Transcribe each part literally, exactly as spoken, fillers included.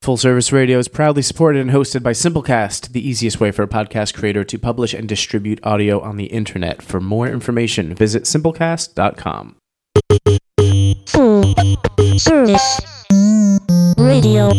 Full Service Radio is proudly supported and hosted by Simplecast, the easiest way for a podcast creator to publish and distribute audio on the internet. For more information, visit simplecast dot com. Full Service Radio.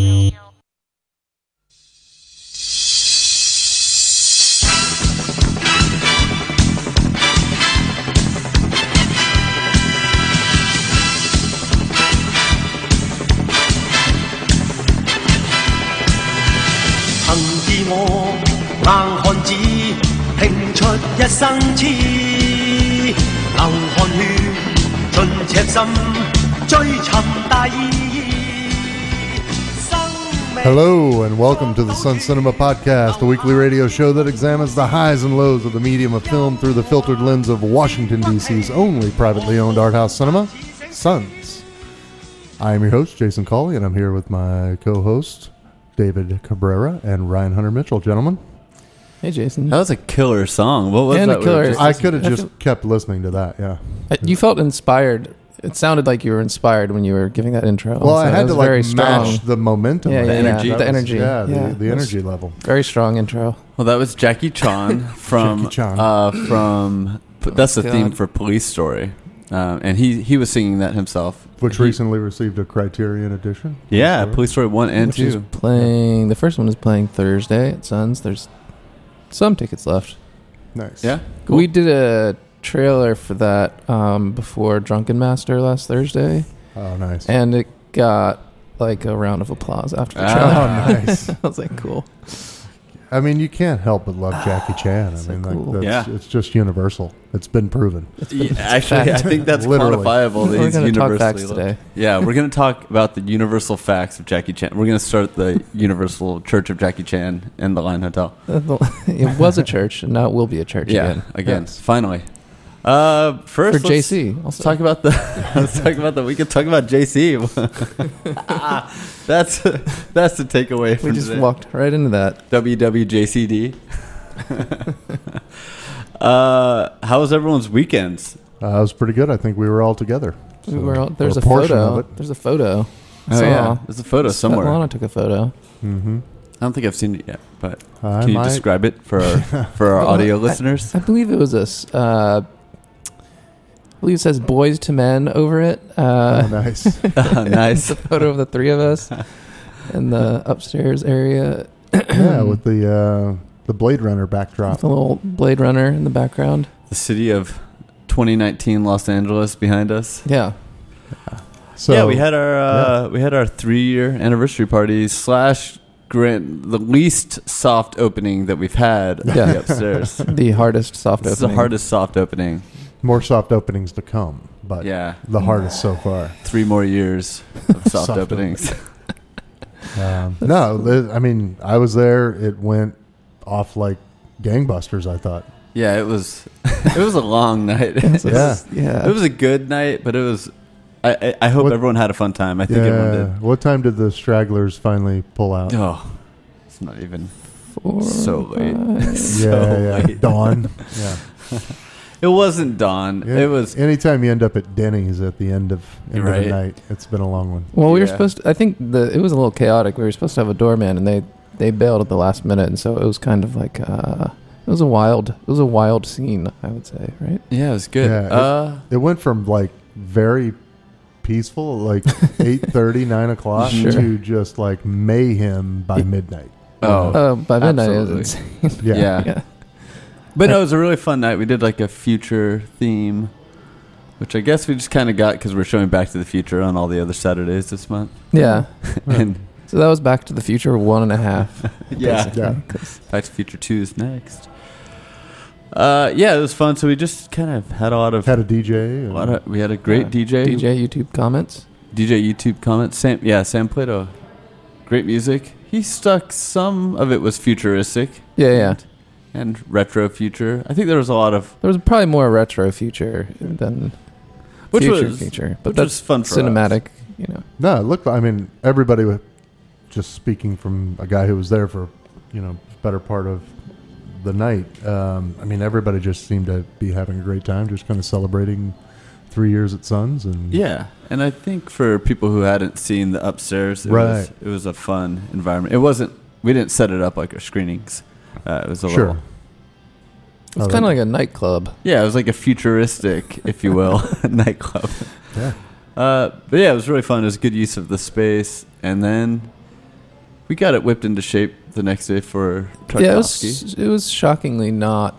Hello and welcome to the Sun Cinema Podcast, a weekly radio show that examines the highs and lows of the medium of film through the filtered lens of Washington, D C's only privately owned art house cinema, Suns. I am your host, Jason Cawley, and I'm here with my co-host, David Cabrera and Ryan Hunter Mitchell. Gentlemen. Hey, Jason. That was a killer song. What was and that? A killer. I could have just kept listening to that, yeah. You felt inspired. It sounded like you were inspired when you were giving that intro. Well, so I had to like very match strong. the momentum. Yeah, of yeah, it. yeah. energy. The That was- energy. Yeah, the, Yeah. the energy level. Very strong intro. Well, that was Jackie Chan from Jackie Chan. Uh, from. That's the God. theme for Police Story, um, and he he was singing that himself. Which He- recently received a Criterion edition. Yeah, Police Story one and Which is two. playing. The first one is playing Thursday at Suns. There's some tickets left. Nice. Yeah, cool. We did a trailer for that um, before Drunken Master last Thursday, Oh, nice. and it got like a round of applause after the Ah. trailer. Oh, nice. I was like, cool. I mean, you can't help but love Jackie Chan. I so mean, cool. like, that's, Yeah. it's just universal. It's been proven. Yeah, actually, I think that's Literally. quantifiable. We're He's going to talk universally facts loved. today. Yeah, we're going to talk about the universal facts of Jackie Chan. We're going to start the Universal Church of Jackie Chan in the Line Hotel. It was a church, and now it will be a church Yeah, again. again, Yes. finally. Uh, first, For let's- J C. Let's talk about the. Let's talk about the. We could talk about J C. that's that's the takeaway We from just today. walked right into that. W W J C D. uh, how was everyone's weekends? Uh, it was pretty good. I think we were all together. We So, were all, there's or a portion photo. of it. There's a photo. I Oh saw. yeah, there's a photo somewhere. Svetlana took a photo. Mm-hmm. I don't think I've seen it yet, but I can you might- describe it for our for our Well, audio I- listeners? I believe it was a. s- Uh, I believe it says "Boys to Men" over it. Uh, Oh, nice. Oh, nice. It's a photo of the three of us in the upstairs area. Yeah, with the uh, the Blade Runner backdrop. With a little Blade Runner in the background. The city of twenty nineteen Los Angeles behind us. Yeah. So yeah, we had our uh, we had our three year anniversary party slash grand, the least soft opening that we've had Yeah. upstairs. The hardest soft This is the opening. hardest soft opening. more soft openings to come, but Yeah, the hardest so far. three more years of soft, Soft openings. Um, no, the- I mean, I was there. It went off like gangbusters, I thought. Yeah, it was it was a long night. It was, Yeah. Yeah. it was a good night, but it was. I I, I hope What- everyone had a fun time. I think everyone Yeah. did. What time did the stragglers finally pull out? Oh, it's not even Four, so late. five. so yeah, yeah. late. Dawn. Yeah. It wasn't dawn. Yeah. It was. Anytime you end up at Denny's at the end of, end of Right. the night, it's been a long one. Well, we were Yeah. supposed to, I think the it was a little chaotic. We were supposed to have a doorman, and they, they bailed at the last minute, and so it was kind of like uh, it was a wild it was a wild scene, I would say, right? Yeah, it was good. Yeah, it- uh, It went from like very peaceful, like eight thirty, nine o'clock, Sure. to just like mayhem by midnight. oh, Uh, by midnight it was absolutely. insane. Yeah. yeah. Yeah. But no, it was a really fun night. We did like a future theme, which I guess we just kind of got because we're showing Back to the Future on all the other Saturdays this month. Yeah. and So that was Back to the Future one and a half. yeah, basically, Yeah. 'cause- Back to the Future two is next. Uh, yeah, it was fun. So we just kind of had a lot of, Had a D J. a and- lot of we had a great Uh, D J, D J YouTube comments. D J YouTube comments. Sam, yeah, Sam Plato, great music. He stuck some of it was futuristic. Yeah, yeah. and, and retro future. I think there was a lot of There was probably more retro future than which future was future, but which that's was fun for cinematic, you know. No, it looked. I mean, everybody was just speaking from a guy who was there for, you know, better part of the night. Um, I mean, everybody just seemed to be having a great time, just kind of celebrating three years at Suns, and Yeah, and I think for people who hadn't seen the upstairs, it was Right. it was a fun environment. It wasn't. We didn't set it up like our screenings. Uh, it was a Sure. little. It's Oh, kind that- of like a nightclub. Yeah, it was like a futuristic, if you will, nightclub. yeah. Uh, but yeah, it was really fun. It was good use of the space, and then we got it whipped into shape the next day for Tarkovsky. Yeah, it was, it was shockingly not.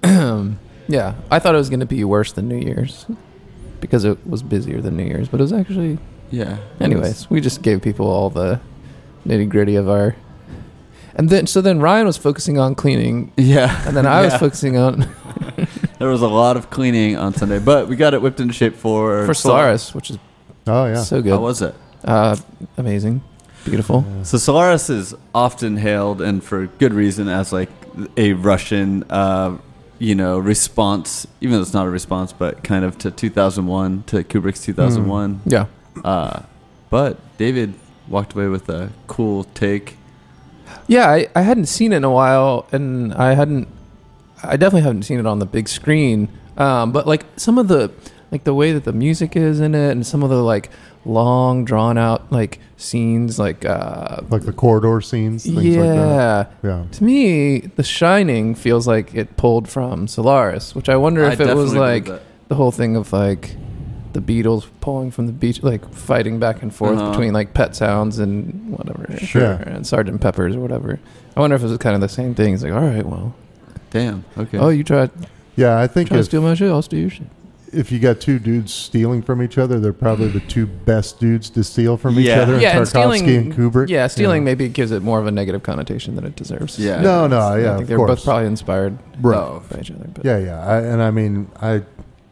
Yeah, I thought it was going to be worse than New Year's because it was busier than New Year's, but it was actually. Yeah. Anyways, we just gave people all the nitty gritty of our. And then, so then Ryan was focusing on cleaning, Yeah. and then I was Yeah. focusing on There was a lot of cleaning on Sunday, but we got it whipped into shape for for Solaris, which is Oh yeah. so good. How was it? Uh, amazing, beautiful. So Solaris is often hailed, and for good reason, as like a Russian, uh, you know, response. Even though it's not a response, but kind of to two thousand one, to Kubrick's two thousand one. Yeah, Uh, but David walked away with a cool take. yeah. I, I hadn't seen it in a while, and I hadn't. I definitely haven't seen it on the big screen. Um, but like some of the, like the way that the music is in it, and some of the like long drawn out like scenes, like uh, Like the corridor scenes, things like that. yeah. Yeah. To me, The Shining feels like it pulled from Solaris, which I wonder I if it was definitely like believe the whole thing of like the Beatles pulling from the beach, like fighting back and forth Uh-huh. between like Pet Sounds and whatever, Sure. and Sergeant Pepper's or whatever. I wonder if it was kind of the same thing. It's like, all right, well, Damn. Okay. oh, you tried Yeah, I think try to if, steal my shit, I'll steal your shit. if you got two dudes stealing from each other, they're probably the two best dudes to steal from each Yeah. other. Yeah, and Tarkovsky stealing, and Kubrick. yeah, stealing Yeah. maybe gives it more of a negative connotation than it deserves. Yeah. No, no, I yeah, think of they're course. both probably inspired Right. Oh. by each other. But Yeah, yeah, I, and I mean, I,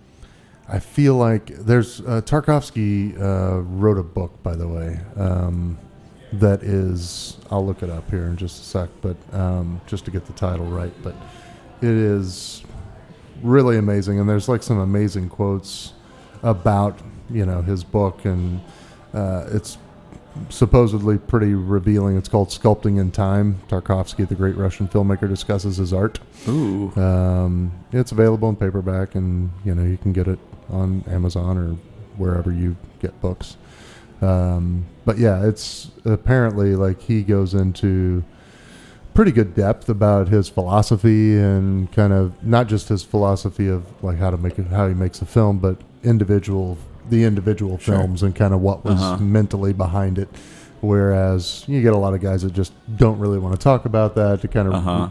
I feel like there's uh, Tarkovsky uh, wrote a book, by the way, um, that is. I'll look it up here in just a sec, but um, just to get the title right, but it is really amazing, and there's like some amazing quotes about you know his book, and uh, it's supposedly pretty revealing. It's called Sculpting in Time. Tarkovsky, the great Russian filmmaker, discusses his art. Ooh. Um, it's available in paperback, and you know you can get it on Amazon or wherever you get books. Um, but yeah, it's apparently like he goes into pretty good depth about his philosophy and kind of not just his philosophy of like how to make it, how he makes a film, but individual the individual Sure. films and kind of what was Uh-huh. mentally behind it. Whereas you get a lot of guys that just don't really want to talk about that to kind of Uh-huh.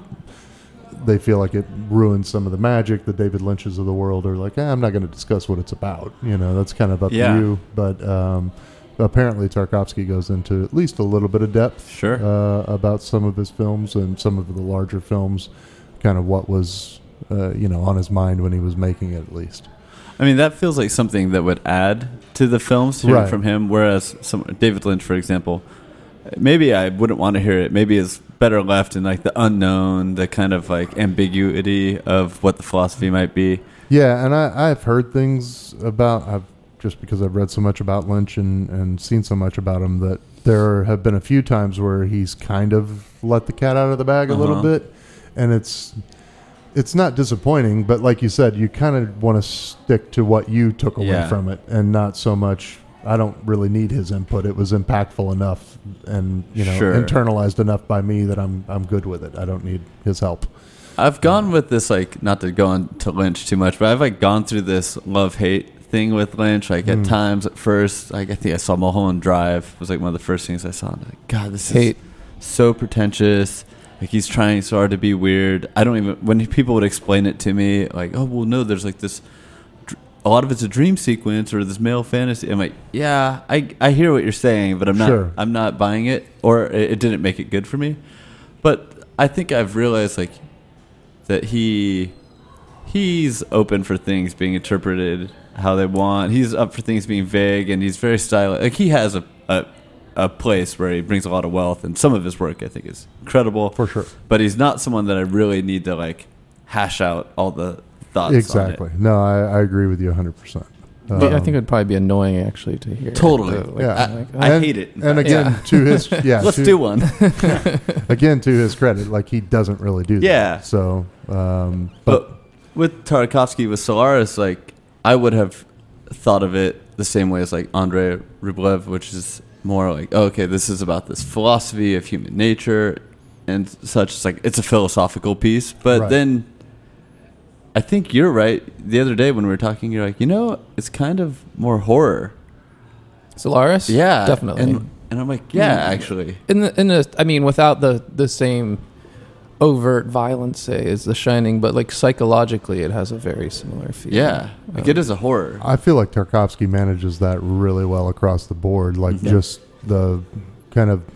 they feel like it ruins some of the magic. The David Lynch's of the world are like, eh, I'm not going to discuss what it's about. You know, that's kind of up Yeah. to you. But um, apparently Tarkovsky goes into at least a little bit of depth Sure. uh, about some of his films and some of the larger films, kind of what was, uh, you know, on his mind when he was making it at least. I mean, that feels like something that would add to the films hearing Right. from him. Whereas some David Lynch, for example, maybe I wouldn't want to hear it. Maybe it's better left in like the unknown, the kind of like ambiguity of what the philosophy might be. Yeah, and I, I've heard things about, I've just because I've read so much about Lynch and, and seen so much about him, that there have been a few times where he's kind of let the cat out of the bag a little Uh-huh. bit, and it's it's not disappointing, but like you said, you kind of want to stick to what you took away Yeah. from it, and not so much. I don't really need his input. It was impactful enough, and you know, Sure. internalized enough by me that I'm I'm good with it. I don't need his help. I've gone with this, like, not to go on to Lynch too much, but I've like gone through this love-hate thing with Lynch. Like at Mm. times at first, like I think I saw Mulholland Drive was like one of the first things I saw. And I'm like, God, this Hate. is so pretentious. Like he's trying so hard to be weird. I don't even, when people would explain it to me, like, oh, well, no, there's like this, dr- a lot of it's a dream sequence or this male fantasy. I'm like, yeah, I, I hear what you're saying, but I'm not, Sure. I'm not buying it, or it, it didn't make it good for me. But I think I've realized like that he, he's open for things being interpreted how they want. He's up for things being vague, and he's very stylish. Like he has a, a a place where he brings a lot of wealth, and some of his work I think is incredible For sure. But he's not someone that I really need to like hash out all the thoughts. Exactly. On it. No, I, I agree with you one hundred percent. But I think it would probably be annoying actually to hear. Totally. Uh, like- Yeah. like, I And- hate it. in And fact. again, Yeah. to his yeah, Let's to, do one. again to his credit, like he doesn't really do that. Yeah. So, um, but, But with Tarkovsky, with Solaris, like I would have thought of it the same way as like Andrei Rublev, which is more like, oh, okay, this is about this philosophy of human nature and such. It's like, it's a philosophical piece. But Right. then I think you're right. The other day when we were talking, you're like, you know, it's kind of more horror. Solaris? Yeah. Definitely. And, and I'm like, yeah, actually. in the in the I mean, without the the same overt violence, say, as The Shining, but like psychologically, it has a very similar feel. Yeah. Like Um, it is a horror. I feel like Tarkovsky manages that really well across the board. Like Mhm. just the kind of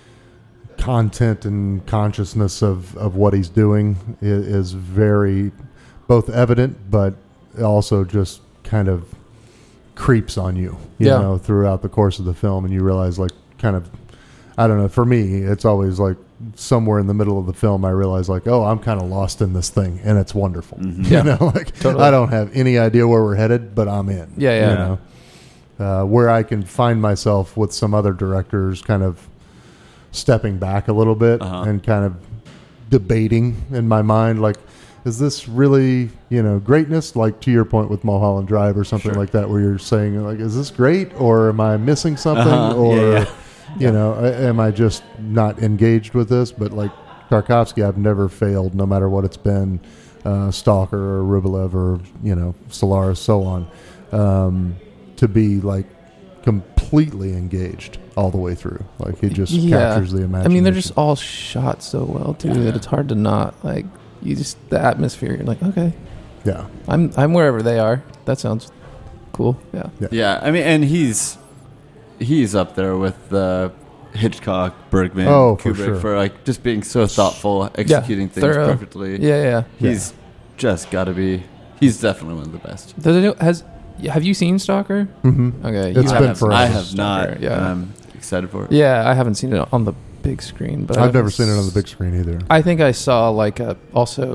content and consciousness of, of what he's doing is, is very both evident, but also just kind of creeps on you, you Yeah. know, throughout the course of the film. And you realize like kind of, I don't know, for me, it's always like somewhere in the middle of the film, I realize like, oh, I'm kind of lost in this thing and it's wonderful. Mhm. You Yeah. know, like Totally. I don't have any idea where we're headed, but I'm in. Yeah, yeah. You know? Uh, where I can find myself with some other directors kind of stepping back a little bit Uh-huh. and kind of debating in my mind, like, is this really, you know, greatness? Like to your point with Mulholland Drive or something Sure. like that, where you're saying like, is this great or am I missing something? Uh-huh. Or, Yeah, yeah. you know, a- am I just not engaged with this? But like Tarkovsky, I've never failed, no matter what it's been, uh, Stalker or Rublev or, you know, Solaris, so on, um, to be like completely engaged all the way through. Like he just Yeah. captures the I imagination. mean, they're just all shot so well too that it's hard to not like. You just the atmosphere. You're like, okay, yeah. I'm I'm wherever they are. That sounds cool. Yeah. Yeah, I mean, and he's he's up there with uh, Hitchcock, Bergman, Oh, for Kubrick sure. for like just being so thoughtful, executing things thorough. perfectly. Yeah, yeah. He's just got to be. He's definitely one of the best. Does it, has have you seen Stalker? Mm-hmm. Okay, It's you been haven't. forever. I have not. Stalker, yeah. and I'm excited for it. Yeah, I haven't seen it on the big screen, but I've I've never seen it on the big screen either. I think I saw like a also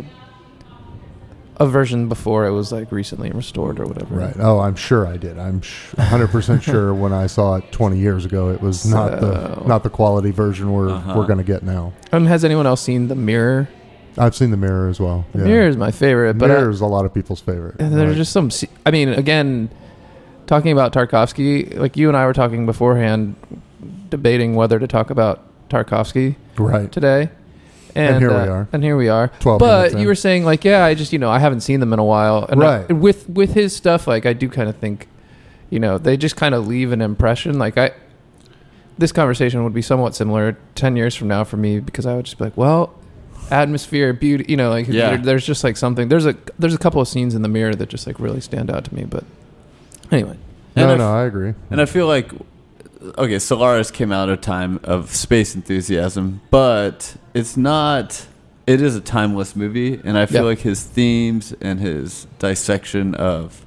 a version before it was like recently restored or whatever. Right. Oh, I'm sure I did. I'm sh- one hundred percent sure when I saw it twenty years ago, it was not So- the not the quality version we're Uh-huh. we're going to get now. Um, has anyone else seen The Mirror? I've seen The Mirror as well. The yeah. Mirror is my favorite, but I- Mirror is a lot of people's favorite. And there's Like, just some. se- I mean, again, talking about Tarkovsky, like you and I were talking beforehand, debating whether to talk about Tarkovsky right. today. And, And here we uh, are. And here we are. twelve minutes But in. you were saying like, yeah, I just you know I haven't seen them in a while. And I- Right. with with his stuff, like I do kind of think, you know, they just kind of leave an impression. Like I, this conversation would be somewhat similar ten years from now for me because I would just be like, well, atmosphere, beauty, you know, like Yeah. there, there's just like something. There's a there's a couple of scenes in The Mirror that just like really stand out to me. But anyway, And No, I- no, I agree. And I feel like, okay, Solaris came out of a time of space enthusiasm, but it's not. It is a timeless movie, and I feel Yeah. like his themes and his dissection of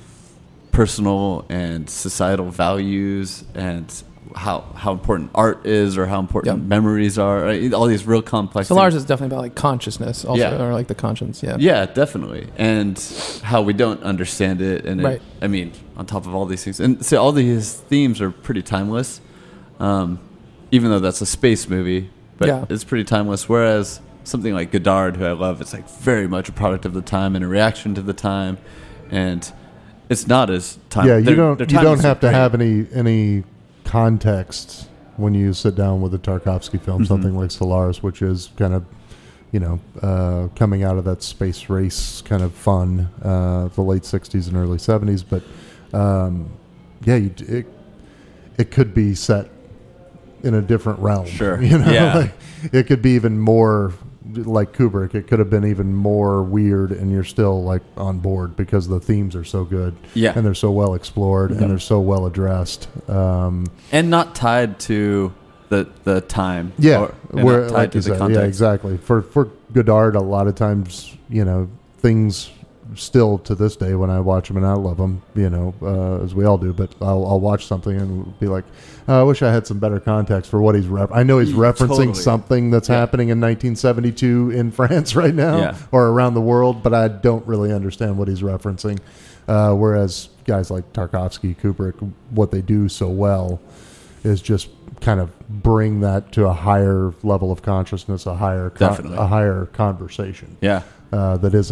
personal and societal values and how how important art is or how important Yeah. memories are, right? All these real complex Solars things. is definitely about like consciousness, also, Yeah. or like the conscience. Yeah, Yeah, definitely. And how we don't understand it. And Right. it, I mean, on top of all these things. And so all these themes are pretty timeless, um, even though that's a space movie. But Yeah. it's pretty timeless. Whereas something like Godard, who I love, it's like very much a product of the time and a reaction to the time. And it's not as timeless. Yeah, you Their- don't their you time don't is so have to great. have any any context when you sit down with a Tarkovsky film, Mhm. something like Solaris, which is kind of, you know, uh, coming out of that space race kind of fun, uh, the late sixties and early seventies. But um, yeah, you, it it could be set in a different realm. Sure. You know, Yeah. like, it could be even more like Kubrick. It could have been even more weird, and you're still like on board because the themes are so good. Yeah. And they're so well explored Yeah. and they're so well addressed. Um, And not tied to the the time. yeah, or- and where not tied like to you the said, context. yeah, exactly. For for Godard, a lot of times, you know, things still to this day when I watch them, and I love them, you know, uh, as we all do. But I'll, I'll watch something and be like, oh, I wish I had some better context for what he's. Ref- I know he's Yeah, referencing totally. something that's Yeah. happening in nineteen seventy-two in France right now, Yeah. or around the world, but I don't really understand what he's referencing. Uh, whereas guys like Tarkovsky, Kubrick, what they do so well is just kind of bring that to a higher level of consciousness, a higher, con- Definitely. a higher conversation Yeah. uh, that isn't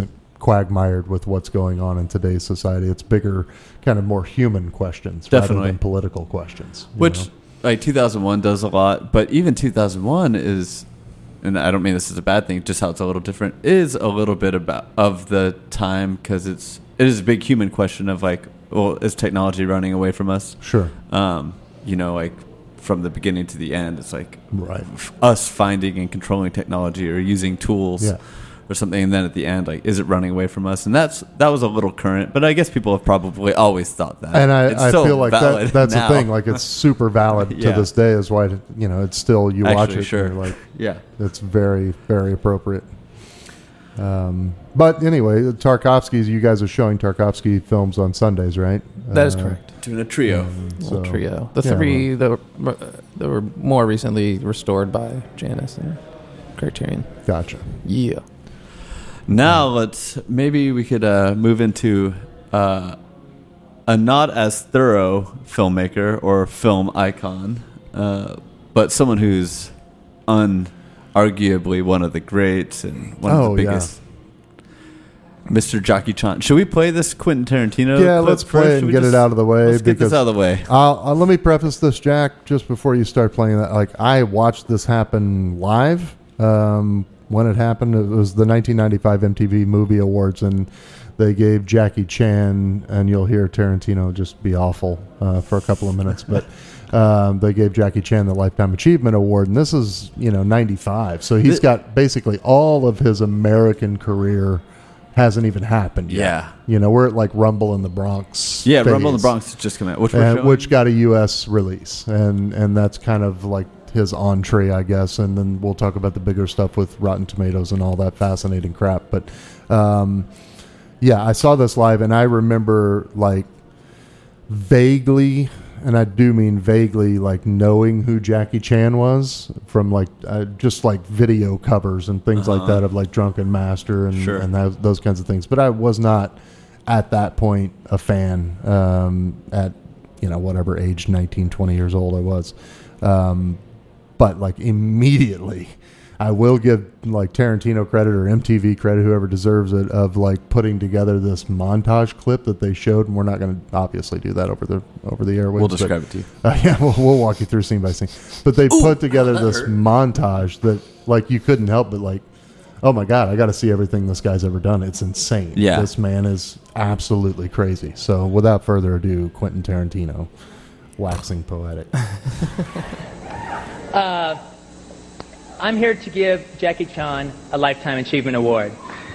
quagmired with what's going on in today's society. It's bigger, kind of more human questions Definitely. rather than political questions. you Which, know? like, two thousand one does a lot, but even two thousand one is, and I don't mean this is a bad thing, just how it's a little different, is a little bit about of the time, because it's it is a big human question of, like, well, is technology running away from us? Sure. Um, you know, like, from the beginning to the end, it's like Right. f- us finding and controlling technology or using tools. Yeah. Or something, and then at the end, like, is it running away from us? And that's that was a little current, but I guess people have probably always thought that. And I, It's I still feel like that, valid that's now. the thing. Like, it's super valid to Yeah. this day. Is why, you know, it's still, you watch Actually, it sure. and you're like, Yeah. it's very, very appropriate. Um, but anyway, Tarkovsky's, you guys are showing Tarkovsky films on Sundays, right? That is Uh, correct. Doing a trio. so- Little trio. The yeah, three that were, that were more recently restored by Janice and Criterion. Gotcha. Yeah. Now let's maybe we could uh, move into uh, a not as thorough filmmaker or film icon, uh, but someone who's unarguably one of the greats and one Oh, of the yeah. biggest. Mister Jackie Chan. Should we play this Quentin Tarantino? Yeah, clip let's first? play it Should and we get just- it out of the way. Let's get because this out of the way. I'll, uh, let me preface this, Jack, just before you start playing that. Like, I watched this happen live. Um, when it happened, it was the nineteen ninety-five M T V Movie Awards, and they gave Jackie Chan, and you'll hear Tarantino just be awful uh, for a couple of minutes, but um, they gave Jackie Chan the Lifetime Achievement Award, and this is, you know, ninety-five. So he's Th- got basically all of his American career hasn't even happened yet. Yeah. You know, we're at like Rumble in the Bronx. Yeah, Rumble in the phase. Bronx has just come out. Which, we're And, showing. which got a U S release, and and that's kind of like his entree, I guess. And then we'll talk about the bigger stuff with Rotten Tomatoes and all that fascinating crap. But um, yeah, I saw this live, and I remember like vaguely, and I do mean vaguely, like knowing who Jackie Chan was from like uh, just like video covers and things like Uh-huh. that of like Drunken Master and Sure. and that, those kinds of things. But I was not at that point a fan um, at you know whatever age, nineteen, twenty years old I was. Um, but like immediately, I will give like Tarantino credit or M T V credit, whoever deserves it, of like putting together this montage clip that they showed, and we're not going to obviously do that over the over the airwaves. We'll but- describe it to you. uh, yeah, we'll, we'll walk you through scene by scene. But they put together this montage that, like, you couldn't help but, like, oh my God, I got to see everything this guy's ever done. It's insane. Yeah. This man is absolutely crazy. So, without further ado, Quentin Tarantino, waxing poetic. Uh, I'm here to give Jackie Chan a Lifetime Achievement Award.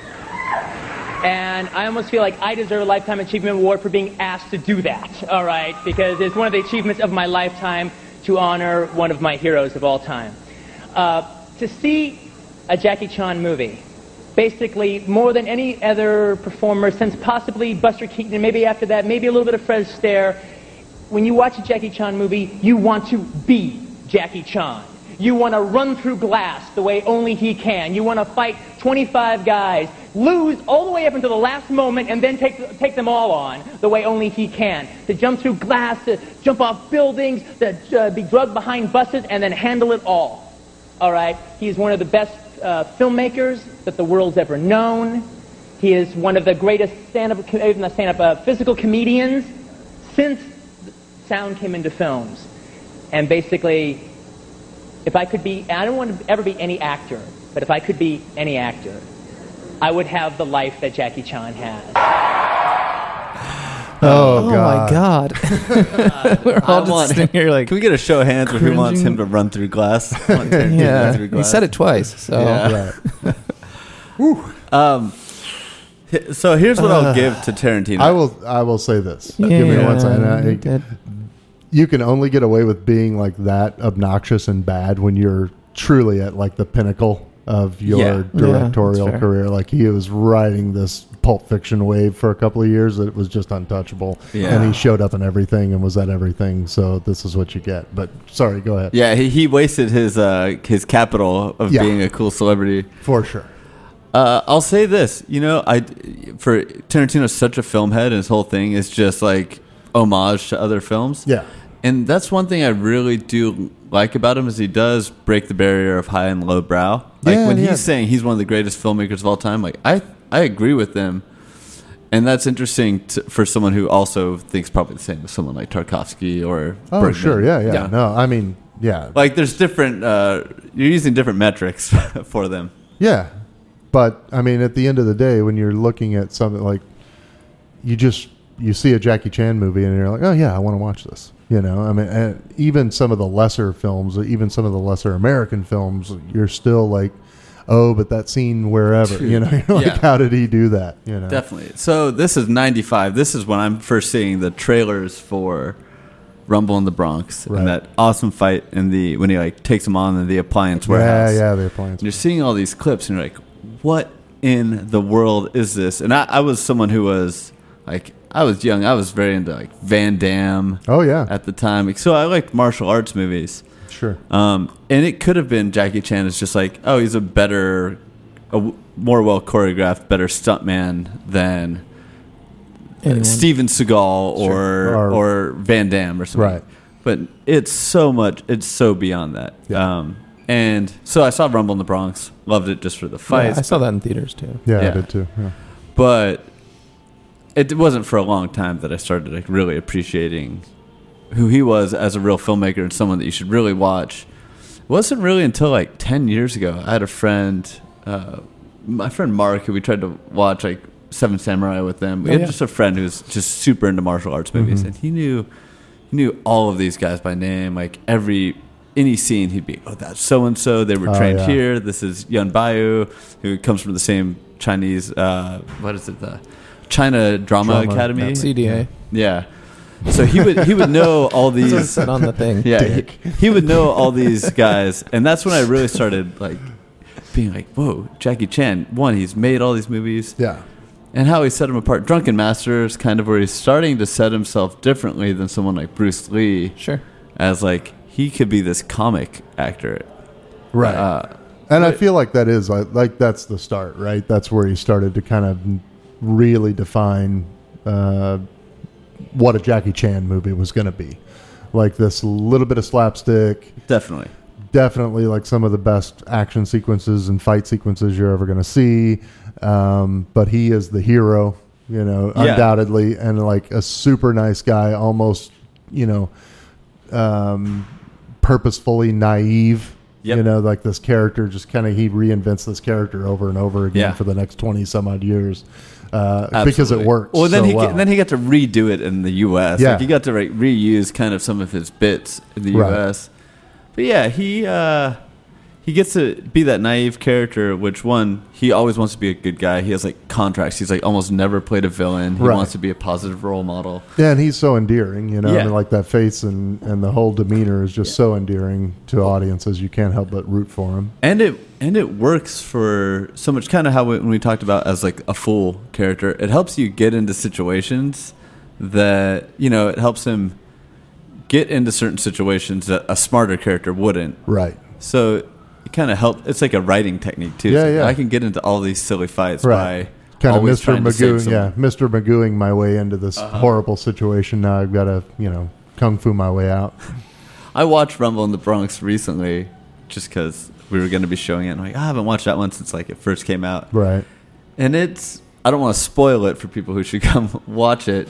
And I almost feel like I deserve a Lifetime Achievement Award for being asked to do that, all right? Because it's one of the achievements of my lifetime to honor one of my heroes of all time. Uh, to see a Jackie Chan movie, basically more than any other performer since possibly Buster Keaton, and maybe after that, maybe a little bit of Fred Astaire, when you watch a Jackie Chan movie, you want to be Jackie Chan. You want to run through glass the way only he can. You want to fight twenty-five guys, lose all the way up until the last moment, and then take take them all on the way only he can. To jump through glass, to jump off buildings, to uh, be drugged behind buses, and then handle it all. All right? He is one of the best uh, filmmakers that the world's ever known. He is one of the greatest stand-up, not stand-up, uh, physical comedians since sound came into films. And basically, if I could be, and I don't want to ever be any actor, but if I could be any actor, I would have the life that Jackie Chan has. Oh, Oh God. my God. We're all I just want- sitting here like, Can we get a show of hands where who wants cringing? him to run through glass? I want Tarantino to run yeah. through He glass. said it twice. So Yeah. Right. Um, h- so here's what I'll give to Tarantino. I will I will say this. yeah, Give me one second. I- good. you can only get away with being like that obnoxious and bad when you're truly at like the pinnacle of your Yeah. directorial Yeah, that's fair. career. Like he was riding this Pulp Fiction wave for a couple of years that was just untouchable. Yeah. And he showed up in everything and was at everything. So this is what you get. But sorry, go ahead. yeah, he, he wasted his uh, his capital of Yeah. being a cool celebrity. For sure. Uh, I'll say this, you know, I for Tarantino's such a film head, and his whole thing is just like homage to other films. Yeah. And that's one thing I really do like about him is he does break the barrier of high and low brow. Like Yeah, when yeah. he's saying he's one of the greatest filmmakers of all time, like I I agree with them. And that's interesting to, for someone who also thinks probably the same as someone like Tarkovsky or Oh, Bergman. sure. Yeah, yeah, Yeah. No, I mean, yeah. Like there's different, uh, you're using different metrics for them. Yeah. But, I mean, at the end of the day, when you're looking at something like, you just, you see a Jackie Chan movie and you're like, oh, yeah, I want to watch this. You know, I mean, and even some of the lesser films, even some of the lesser American films, you're still like, oh, but that scene wherever, Dude. you know, you're like, Yeah. how did he do that? You know, Definitely. So this is ninety-five. This is when I'm first seeing the trailers for Rumble in the Bronx Right. and that awesome fight in the when he like takes him on in the appliance Yeah, warehouse. yeah, the appliance. And you're seeing all these clips and you're like, what in the world is this? And I, I was someone who was like, I was young. I was very into like Van Damme Oh, yeah, at the time. So I liked martial arts movies. sure. Um, and it could have been Jackie Chan is just like, oh, he's a better, a w- more well choreographed, better stuntman than Anyone. Steven Seagal or, Sure. Or- or Van Damme or something. Right. But it's so much. It's so beyond that. Yeah. Um, and so I saw Rumble in the Bronx. Loved it just for the Yeah, fights. I saw that in theaters too. Yeah, I yeah. did too. Yeah. But it wasn't for a long time that I started like really appreciating who he was as a real filmmaker and someone that you should really watch. It wasn't really until like ten years ago. I had a friend, uh, my friend Mark, who we tried to watch like Seven Samurai with them. We Oh, had yeah. just a friend who's just super into martial arts movies, Mhm. and he knew he knew all of these guys by name. Like every any scene, he'd be, oh, that's so and so. They were Oh, trained yeah. here. This is Yun Baiyu, who comes from the same Chinese. Uh, what is it? The China Drama, Drama Academy. C D A. Yeah. So he would he would know all That's what it these. said on the thing. Yeah, he, Dick. he would know all these guys, and that's when I really started like being like, "Whoa, Jackie Chan! One, he's made all these movies, Yeah. and how he set him apart. Drunken Master is kind of where he's starting to set himself differently than someone like Bruce Lee, Sure. as like he could be this comic actor, Right. Uh, And I but- feel like that is like, like that's the start, right? That's where he started to kind of really define uh, what a Jackie Chan movie was going to be. Like this little bit of slapstick, definitely. definitely like some of the best action sequences and fight sequences you're ever going to see. Um, but he is the hero, you know, Yeah. undoubtedly, and like a super nice guy, almost, you know, um, purposefully naive. Yep. You know, like this character just kind of he reinvents this character over and over again Yeah. for the next twenty some odd years uh, because it Absolutely. works. Well, then so he well. Get, then he got to redo it in the U S. Yeah. Like he got to like, reuse kind of some of his bits in the Right. U S. But yeah, he uh, he gets to be that naive character. Which one? He always wants to be a good guy. He has like contracts. He's like almost never played a villain. He Right. wants to be a positive role model. Yeah, and he's so endearing, you know. I Yeah. mean, like that face and, and the whole demeanor is just so endearing to audiences. You can't help but root for him. And it and it works for so much. Kind of how we, when we talked about as like a fool character, it helps you get into situations that you know. It helps him get into certain situations that a smarter character wouldn't. Right. So it kind of helps. It's like a writing technique too. Yeah, It's like, yeah. I can get into all these silly fights Right. by Kind of always Mister trying to save Magooing, yeah, someone. Mister Magooing my way into this Uh-huh. horrible situation. Now I've got to, you know, kung fu my way out. I watched Rumble in the Bronx recently, just because we were going to be showing it. And I'm like, I haven't watched that one since like it first came out, Right. and it's. I don't want to spoil it for people who should come watch it.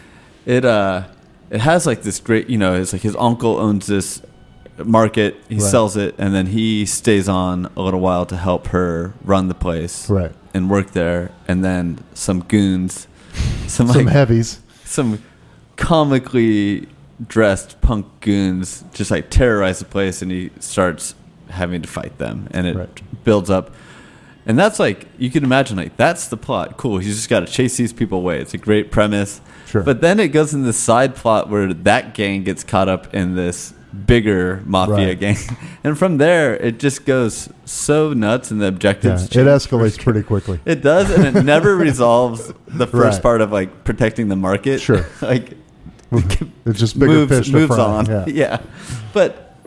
It uh, it has like this great, you know, it's like his uncle owns this market. He Right. sells it, and then he stays on a little while to help her run the place. Right. And work there, and then some goons, some, Some like, heavies. some comically dressed punk goons just like terrorize the place, and he starts having to fight them, and it Right. builds up. And that's like you can imagine, like that's the plot. Cool, he's just got to chase these people away. It's a great premise. Sure. But then it goes in this side plot where that gang gets caught up in this bigger mafia Right. gang, and from there it just goes so nuts, and the Yeah, objectives it change. escalates pretty quickly. It does, and it never resolves the first Right. part of like protecting the market. Sure. like It's just bigger moves fish to moves fry. on. Yeah. Yeah. But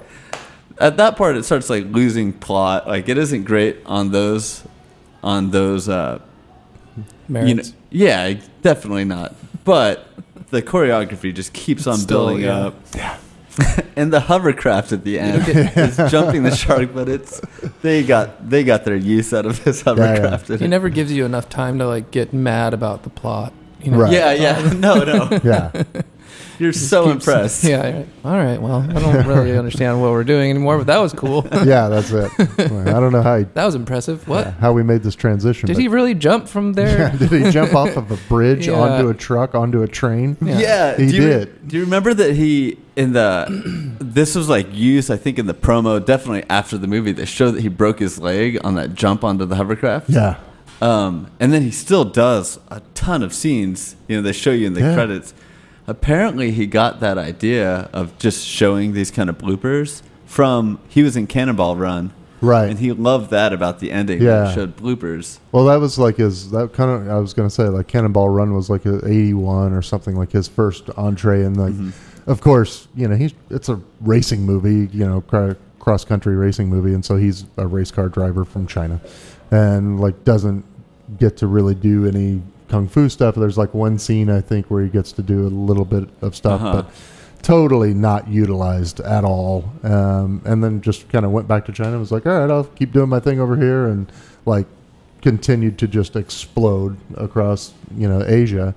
at that part, it starts like losing plot. Like it isn't great on those, on those. Uh, Merits. you know, yeah, definitely not. But the choreography just keeps on Still, building yeah. up. Yeah. and the hovercraft at the end is jumping the shark, but it's they got they got their use out of this hovercraft. Yeah, He never gives you enough time to like get mad about the plot. You know? Right. yeah, yeah, no, no. Yeah. You're so Keeps- impressed. Yeah. Right. All right. Well, I don't really understand what we're doing anymore, but that was cool. Yeah, that's it. I don't know how he, That was impressive. What? how we made this transition. Did but- he really jump from there? Did he jump off of a bridge Yeah. onto a truck, onto a train? Yeah. Yeah, He do you, did. Do you remember that he in the this was like used? I think in the promo, definitely after the movie, they showed that he broke his leg on that jump onto the hovercraft. Yeah. Um, and then he still does a ton of scenes. You know, they show you in the Yeah. credits. Apparently, he got that idea of just showing these kind of bloopers from he was in Cannonball Run, Right. and he loved that about the ending. Yeah. that it showed bloopers. Well, that was like his. That kind of. I was going to say like Cannonball Run was like a eighty-one or something, like his first entree, and like, Mm-hmm. of course, you know, he's it's a racing movie, you know, cr- cross country racing movie, and so he's a race car driver from China, and like doesn't get to really do any kung fu stuff. There's like one scene I think where he gets to do a little bit of stuff, Uh-huh. but totally not utilized at all. Um, and then just kind of went back to China and was like, all right, I'll keep doing my thing over here, and like continued to just explode across, you know, Asia,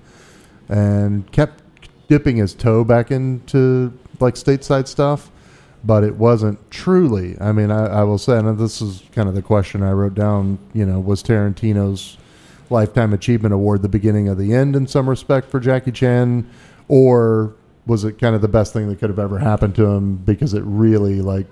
and kept dipping his toe back into like stateside stuff, but it wasn't truly. I mean, I, I will say, and this is kind of the question I wrote down, you know, was Tarantino's Lifetime Achievement Award the beginning of the end in some respect for Jackie Chan, or was it kind of the best thing that could have ever happened to him because it really like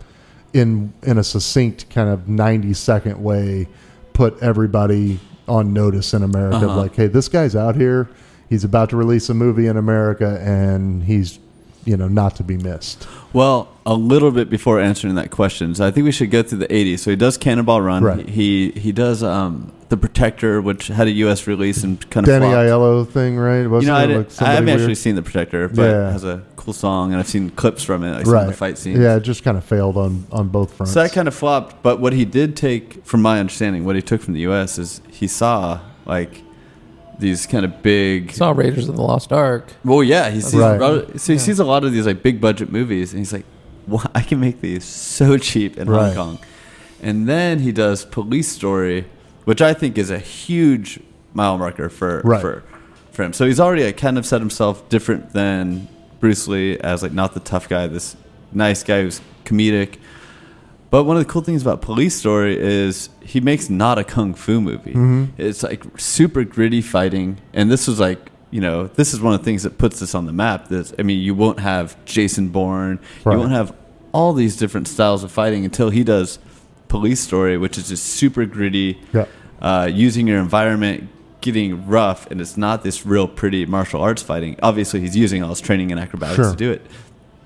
in in a succinct kind of ninety second way put everybody on notice in America of Uh-huh. like, hey, this guy's out here, he's about to release a movie in America, and he's, you know, not to be missed. Well, a little bit before answering that question, so I think we should go through the eighties. So he does Cannonball Run. Right. He he does um, The Protector, which had a U S release and kind of Danny flopped. Aiello thing, right? Wasn't You know, I, it did, like I somebody haven't weird? actually seen The Protector, but Yeah. it has a cool song, and I've seen clips from it. I've seen right. the fight scenes. Yeah, it just kind of failed on, on both fronts. So that kind of flopped. But what he did take, from my understanding, what he took from the U S is he saw like these kind of big. Saw Raiders of the Lost Ark. Well, yeah, he sees. Right. So he Yeah. sees a lot of these like big budget movies, and he's like, "Well, I can make these so cheap in Right. Hong Kong." And then he does Police Story, which I think is a huge mile marker for Right. for for him. So he's already like, kind of set himself different than Bruce Lee as like not the tough guy, this nice guy who's comedic. But one of the cool things about Police Story is he makes not a kung fu movie. Mm-hmm. It's like super gritty fighting, and this was like, you know, this is one of the things that puts this on the map. This, I mean, you won't have Jason Bourne, Right. you won't have all these different styles of fighting until he does Police Story, which is just super gritty, Yeah. uh, using your environment, getting rough, and it's not this real pretty martial arts fighting. Obviously, he's using all his training and acrobatics Sure. to do it.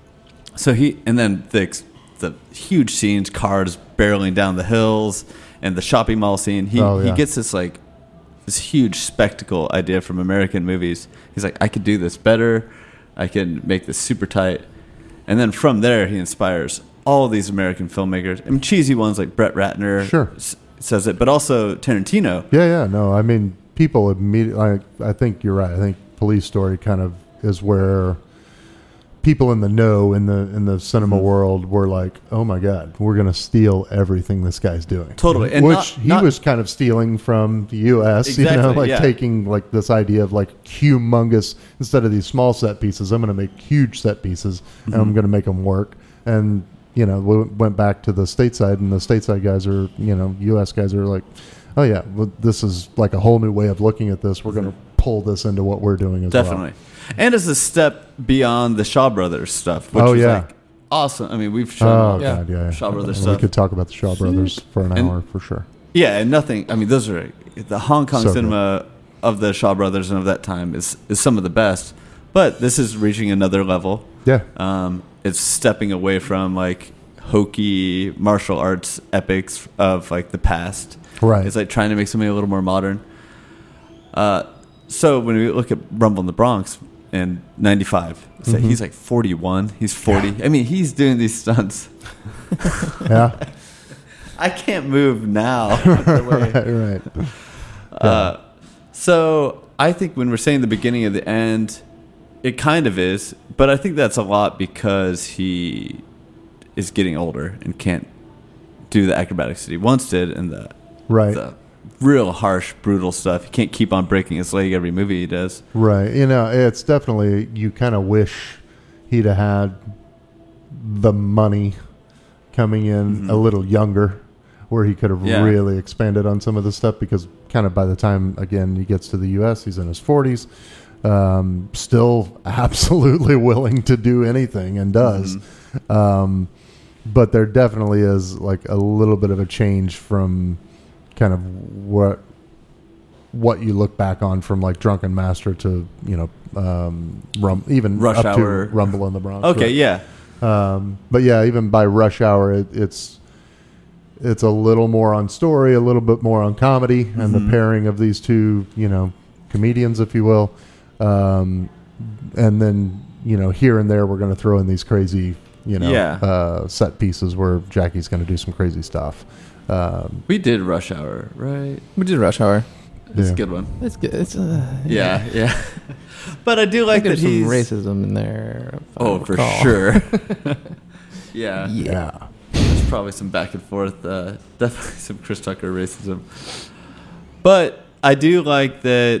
So he, and then the the huge scenes, cars barreling down the hills, and the shopping mall scene. He Oh, yeah. he gets this like this huge spectacle idea from American movies. He's like, I could do this better. I can make this super tight. And then from there, he inspires all these American filmmakers. I mean, cheesy ones like Brett Ratner Sure. s- says it, but also Tarantino. Yeah, yeah, no, I mean, people immediately, I, I think you're right. I think Police Story kind of is where people in the know in the in the cinema Mm-hmm. world were like, oh my God, we're going to steal everything this guy's doing. Totally. And Which not- he not- was kind of stealing from the U S, you know, Exactly, like yeah. taking like this idea of like humongous, instead of these small set pieces, I'm going to make huge set pieces and Mm-hmm. I'm going to make them work. And, you know, we went back to the stateside, and the stateside guys are, you know, U S guys are like, oh yeah, well, this is like a whole new way of looking at this. We're going to pull this into what we're doing as Definitely. And it's a step beyond the Shaw Brothers stuff, which Oh, is yeah. like awesome. I mean, we've well. shown Oh Yeah. God, yeah. yeah. Shaw Brothers We stuff. could talk about the Shaw Brothers for an And- hour for sure. Yeah, and nothing. I mean, those are the Hong Kong So cinema of the Shaw Brothers and of that time is is some of the best. But this is reaching another level. Yeah. Um, it's stepping away from like hokey martial arts epics of like the past. Right. It's like trying to make something a little more modern. Uh, so when we look at Rumble in the Bronx in ninety-five, it's like Mhm. he's like forty-one. He's forty. I mean, he's doing these stunts. Yeah. I can't move now. The way- right. Right. Uh, so I think when we're saying the beginning of the end, it kind of is, but I think that's a lot because he is getting older and can't do the acrobatics that he once did, and the Right. the real harsh, brutal stuff. He can't keep on breaking his leg every movie he does. Right. You know, it's definitely, you kind of wish he'd have had the money coming in Mm-hmm. a little younger, where he could have Yeah. really expanded on some of the stuff, because kind of by the time, again, he gets to the U S, he's in his forties, um, still absolutely willing to do anything and does. Mm-hmm. Um, but there definitely is like a little bit of a change from kind of what what you look back on from like Drunken Master to, you know, um, rum, even Rush up Hour. to Rumble in the Bronx. Okay, right? yeah. Um, but yeah, even by Rush Hour, it, it's it's a little more on story, a little bit more on comedy, and Mm-hmm. the pairing of these two, you know, comedians, if you will. Um, and then, you know, here and there, we're going to throw in these crazy, you know, Yeah. uh, set pieces where Jackie's going to do some crazy stuff. Um, We did Rush Hour, right? We did Rush Hour. It's Yeah. a good one. It's good. It's uh, Yeah, yeah. But I do I like think that there's he's... some racism in there. if I Oh, for recall. sure. yeah. yeah. There's probably some back and forth. Uh, definitely some Chris Tucker racism. But I do like that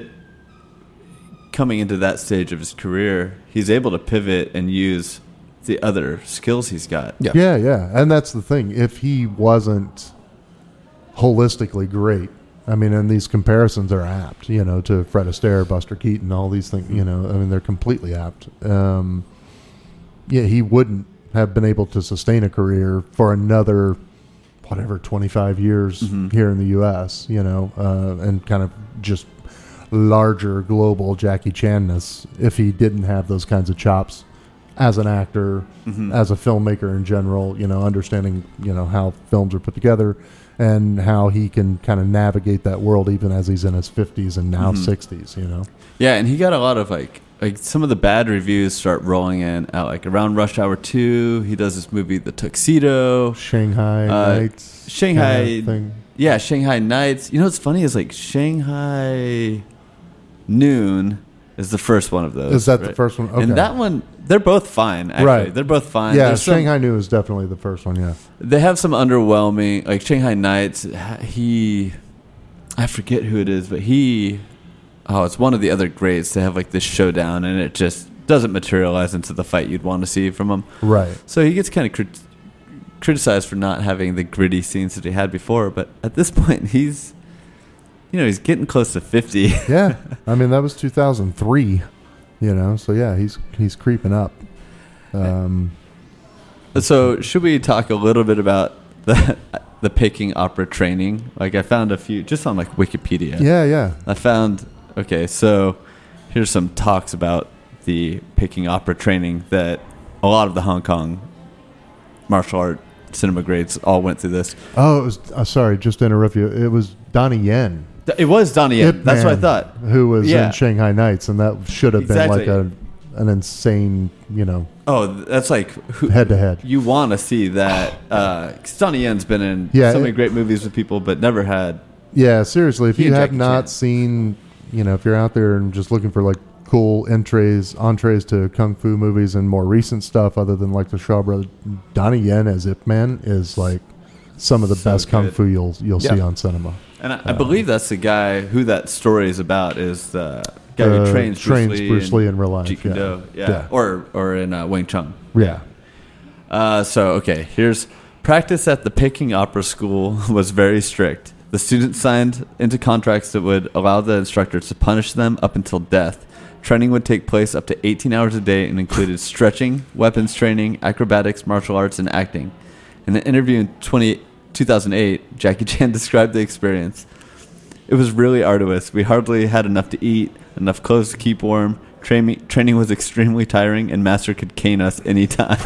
coming into that stage of his career, he's able to pivot and use the other skills he's got. Yeah. Yeah, yeah. And that's the thing. If he wasn't holistically great, I mean, and these comparisons are apt, you know, to Fred Astaire, Buster Keaton, all these things, you know, I mean, they're completely apt. Um, yeah, he wouldn't have been able to sustain a career for another, whatever, twenty-five years Mhm. here in the U S, you know, uh, and kind of just larger global Jackie Chan-ness if he didn't have those kinds of chops as an actor, Mhm. as a filmmaker in general, you know, understanding, you know, how films are put together and how he can kind of navigate that world even as he's in his fifties and now Mhm. sixties, you know. Yeah, and he got a lot of like like some of the bad reviews start rolling in out like around Rush Hour two. He does this movie The Tuxedo. Shanghai Uh, Nights. Shanghai kinda thing. Yeah, Shanghai Nights. You know what's funny is like Shanghai Noon is the first one of those. Is that the right? first one? Okay. And that one, they're both fine. Actually, Right. they're both fine. Yeah, There's some- Shanghai New is definitely the first one, yeah. They have some underwhelming, like Shanghai Nights. He, I forget who it is, but he, oh, it's one of the other greats. They have like this showdown, and it just doesn't materialize into the fight you'd want to see from him. Right. So he gets kind of crit- criticized for not having the gritty scenes that he had before. But at this point, he's, you know, he's getting close to fifty. Yeah. I mean, that was two thousand three, you know, so yeah, he's he's creeping up. Um, So should we talk a little bit about the the Peking opera training? Like I found a few just on like Wikipedia. yeah, yeah. I found okay. So here's some talks about the Peking opera training that a lot of the Hong Kong martial art cinema grades all went through this. Oh, it was, uh, sorry, just to interrupt you. It was Donnie Yen. It was Donnie Yen. Ip That's what I Man, thought. Who was Yeah. in Shanghai Nights, and that should have Exactly. been like a an insane, you know, Oh, that's like who, head to head. you want to see that. Uh, 'cause Donnie Yen's been in Yeah, so many it- great movies with people, but never had. Yeah, seriously, if He you and have Jackie not Chan. seen, you know, if you're out there and just looking for like cool entrees, entrees to kung fu movies and more recent stuff, other than like the Shaw Brothers, Donnie Yen as Ip Man is like some of the So best kung good. fu you'll you'll Yeah. see on cinema. And I, I believe that's the guy who that story is about. Is the guy who Uh, trains, trains Bruce Lee, Bruce Lee in real life, Jeet yeah. Kune Do, yeah. Yeah. or or in uh, Wing Chun. Yeah, Uh, so, okay, here's practice at the Peking Opera School was very strict. The students signed into contracts that would allow the instructors to punish them up until death. Training would take place up to eighteen hours a day and included stretching, weapons training, acrobatics, martial arts, and acting. In an interview in twenty, two thousand eight, Jackie Chan described the experience. It was really arduous. We hardly had enough to eat, enough clothes to keep warm. Training, training was extremely tiring, and Master could cane us anytime.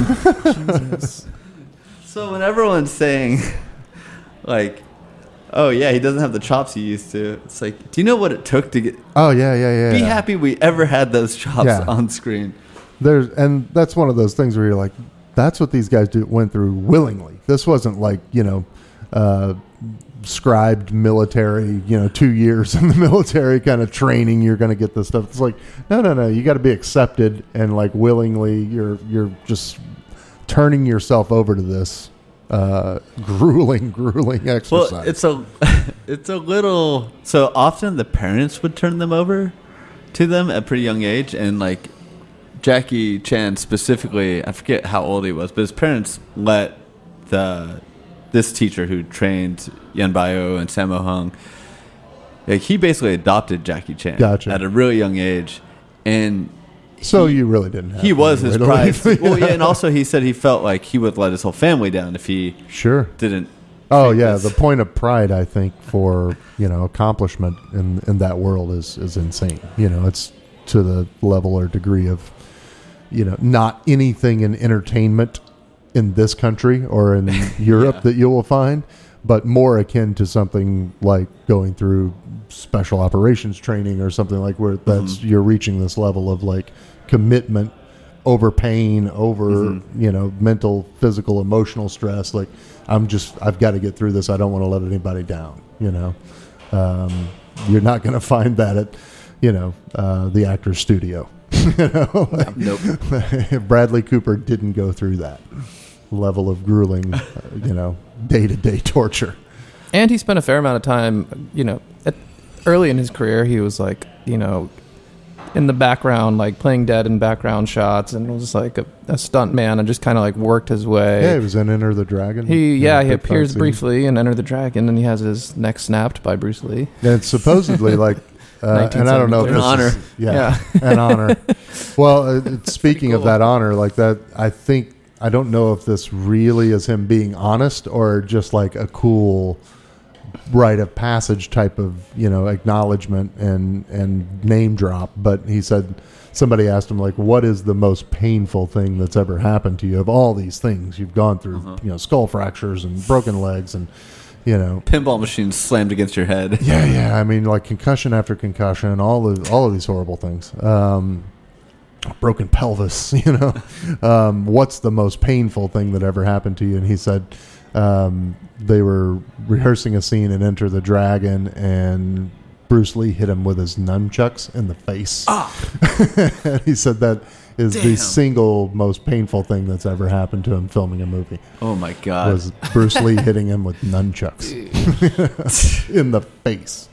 So when everyone's saying, like, oh, yeah, he doesn't have the chops he used to, it's like, do you know what it took to get... oh yeah, yeah, yeah. Be yeah. happy we ever had those chops Yeah. on screen. There's and that's one of those things where you're like, that's what these guys do, went through willingly. This wasn't like, you know, uh, scribed military, you know, two years in the military kind of training, you're going to get this stuff. It's like, no, no, no. You got to be accepted and like willingly. You're you're just turning yourself over to this uh, grueling, grueling exercise. Well, it's a it's a little. So often the parents would turn them over to them at a pretty young age, and like Jackie Chan specifically, I forget how old he was, but his parents let the this teacher who trained Yuen Biao and Sammo Hung, like he basically adopted Jackie Chan Gotcha. at a really young age, and so he, you really didn't have he to was his anyway to pride. leave. Well, yeah, and also he said he felt like he would let his whole family down if he Sure. didn't. Oh treat yeah, this. the point of pride, I think, for you know accomplishment in in that world is is insane. You know, it's to the level or degree of, you know, not anything in entertainment in this country or in Europe Yeah. that you will find, but more akin to something like going through special operations training or something like where that's Mm-hmm. you're reaching this level of like commitment over pain, over Mm-hmm. you know mental, physical, emotional stress. Like I'm just I've got to get through this. I don't want to let anybody down. You know, um, you're not going to find that at you know uh, the actor's studio. you know, like, Nope. Bradley Cooper didn't go through that level of grueling, uh, you know, day to day torture. And he spent a fair amount of time, you know, at, early in his career, he was like, you know, in the background, like playing dead in background shots, and was like a, a stunt man, and just kind of like worked his way. Yeah, he was in Enter the Dragon. He You yeah, know, he big fight appears scene. briefly in Enter the Dragon, and he has his neck snapped by Bruce Lee. And supposedly, like, uh, and I don't know if An this honor. is, yeah, an honor. Well, uh, it's- speaking of cool. that honor, like that, I think I don't know if this really is him being honest or just like a cool rite of passage type of you know acknowledgement and and name drop. But he said somebody asked him like, "What is the most painful thing that's ever happened to you of all these things you've gone through? Uh-huh. You know, skull fractures and broken legs and you know." Pinball machine slammed against your head. Yeah, yeah. I mean, like concussion after concussion, all of all of these horrible things. Um, broken pelvis. You know, um, what's the most painful thing that ever happened to you? And he said um, they were rehearsing a scene in Enter the Dragon, and Bruce Lee hit him with his nunchucks in the face. Ah. And he said that is the Damn. single most painful thing that's ever happened to him filming a movie. Oh my god. Was Bruce Lee hitting him with nunchucks in the face.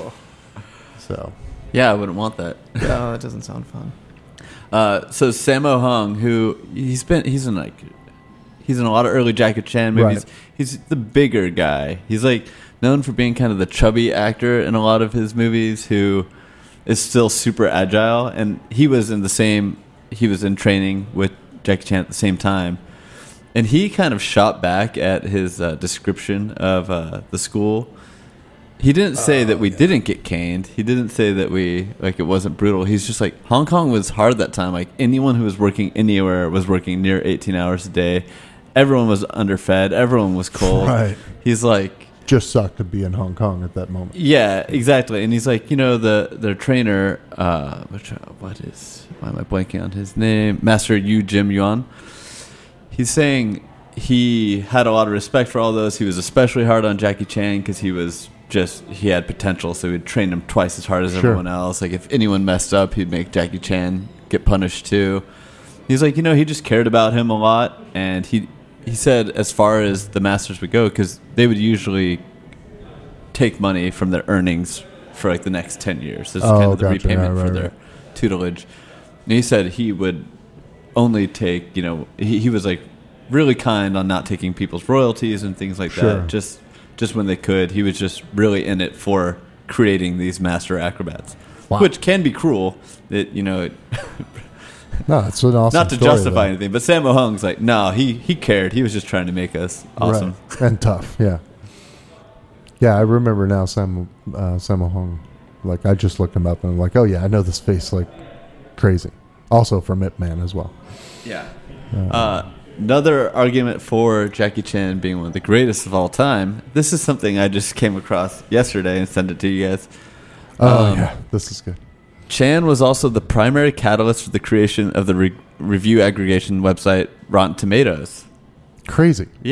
So Yeah, I wouldn't want that. Yeah, that doesn't sound fun. Uh, so Sammo Hung, who he's been, he's in like, he's in a lot of early Jackie Chan movies. Right. He's the bigger guy. He's like known for being kind of the chubby actor in a lot of his movies, who is still super agile. And he was in the same, he was in training with Jackie Chan at the same time. And he kind of shot back at his uh, description of uh, the school. He didn't say that we didn't get caned. He didn't say that we, like, it wasn't brutal. He's just like, Hong Kong was hard that time. Like, anyone who was working anywhere was working near eighteen hours a day. Everyone was underfed. Everyone was cold. Right. He's like, just sucked to be in Hong Kong at that moment. yeah, exactly. And he's like, you know, the their trainer, uh, which, uh, what is, why am I blanking on his name? Master Yu Jim Yuan. He's saying he had a lot of respect for all those. He was especially hard on Jackie Chan because he was just, he had potential, so he'd train him twice as hard as Sure. everyone else. Like, if anyone messed up, he'd make Jackie Chan get punished too. He's like, you know, he just cared about him a lot, and he he said as far as the masters would go, because they would usually take money from their earnings for like the next ten years. This is Oh, kind of the gotcha. repayment Right, for right, their right. tutelage. And he said he would only take, you know, he, he was like really kind on not taking people's royalties and things like Sure. that. Just just when they could. He was just really in it for creating these master acrobats, Wow. which can be cruel. It, you know, it, No, it's an awesome not to story, justify though. anything, but Sammo Hung's like, no, he he cared. He was just trying to make us awesome. Right. And tough, yeah. Yeah, I remember now Sam uh, Sammo Hung. Like, I just looked him up and I'm like, oh yeah, I know this face like crazy. Also from Ip Man as well. Yeah. Uh, another argument for Jackie Chan being one of the greatest of all time. This is something I just came across yesterday and sent it to you guys. Oh Um, yeah, this is good. Chan was also the primary catalyst for the creation of the re- review aggregation website Rotten Tomatoes. Crazy. Yeah.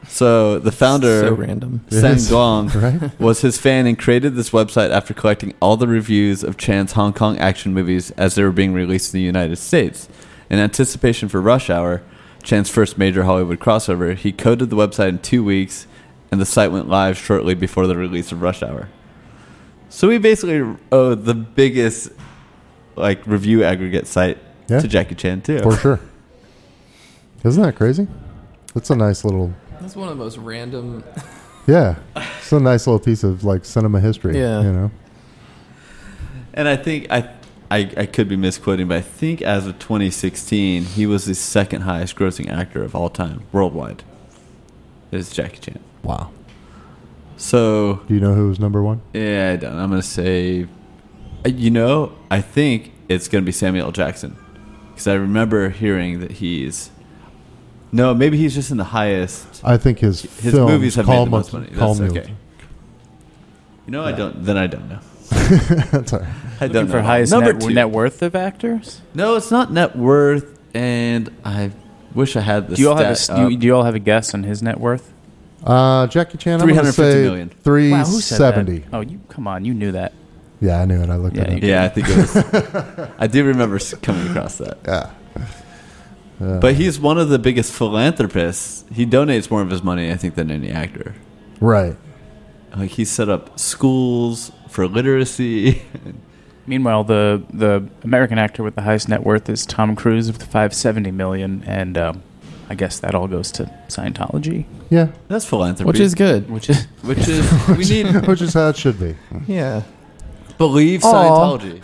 So the founder, So random. Sen Yes. Gong, Right? was his fan and created this website after collecting all the reviews of Chan's Hong Kong action movies as they were being released in the United States. In anticipation for Rush Hour, Chan's first major Hollywood crossover, he coded the website in two weeks, and the site went live shortly before the release of Rush Hour. So we basically owe the biggest like review aggregate site Yeah. to Jackie Chan too. For sure. Isn't that crazy? That's a nice little, That's one of the most random. yeah. It's a nice little piece of like cinema history. Yeah. You know? And I think I, I I could be misquoting, but I think as of twenty sixteen, he was the second highest grossing actor of all time worldwide. Is Jackie Chan. Wow. So Do you know who was number one? yeah, I don't. I'm gonna say, uh, you know, I think it's gonna be Samuel L. Jackson, because I remember hearing that he's. No, maybe he's just in the highest. I think his, His films, movies have Call made the most Me- money. Call That's Me- okay. You know, I don't. Then I don't know. That's all right. I Looking don't for know. highest Number net, two. net worth of actors. No, it's not net worth, and I wish I had this. Do you all have a, stat do, up. you, do you all have a guess on his net worth? Uh, Jackie Chan, I'm going to three hundred fifty say million. three Wow, who said seventy. that? Oh, you come on, you knew that. Yeah, I knew it. I looked Yeah, at it. you- Yeah, I think it was. I do remember s- coming across that. Yeah. Uh, But he's one of the biggest philanthropists. He donates more of his money, I think, than any actor. right. Like he set up schools for literacy. Meanwhile, the the American actor with the highest net worth is Tom Cruise with five seventy million, and um, I guess that all goes to Scientology, Yeah. That's philanthropy. Which is good. which is which is we need Which is how it should be. Yeah. believe Aw. Scientology.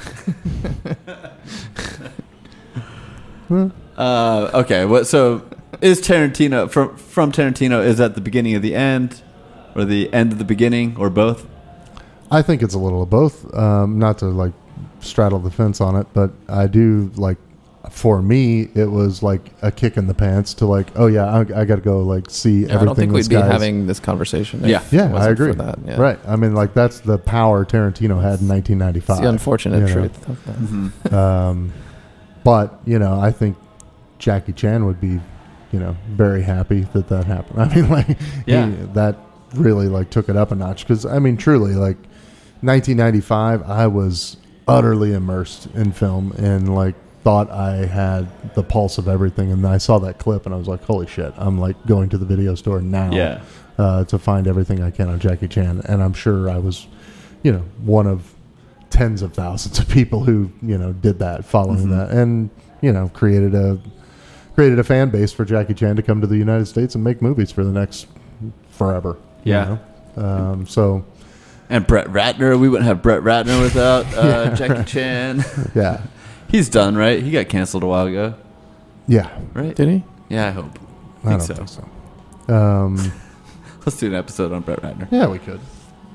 uh, okay, what? So is Tarantino from from Tarantino? Is that the beginning of the end, or the end of the beginning, or both? I think it's a little of both. Um, not to like straddle the fence on it, but I do like. For me, it was like a kick in the pants to like, oh yeah, I, I got to go like see Yeah, everything. I don't think this we'd be guy's- having this conversation. if Yeah. it Yeah, I wasn't agree. For that. Yeah. Right. I mean, like that's the power Tarantino had in nineteen ninety-five. It's the unfortunate you know? truth of that. Um, but you know, I think Jackie Chan would be, you know, very happy that that happened. I mean, like, Yeah. he, that really like took it up a notch because I mean, truly, like nineteen ninety-five, I was utterly immersed in film and like thought I had the pulse of everything. And then I saw that clip and I was like, holy shit! I'm like going to the video store now. Yeah. Uh, to find everything I can on Jackie Chan, and I'm sure I was, you know, one of tens of thousands of people who you know did that, following Mm-hmm. that, and you know created a created a fan base for Jackie Chan to come to the United States and make movies for the next forever. you Yeah. know? Um, so And Brett Ratner, we wouldn't have Brett Ratner without uh, Jackie Chan. yeah, He's done, right? He got canceled a while ago, yeah, right? Did he? Yeah, I hope. I think don't so. think so. Um, Let's do an episode on Brett Ratner. yeah, we could.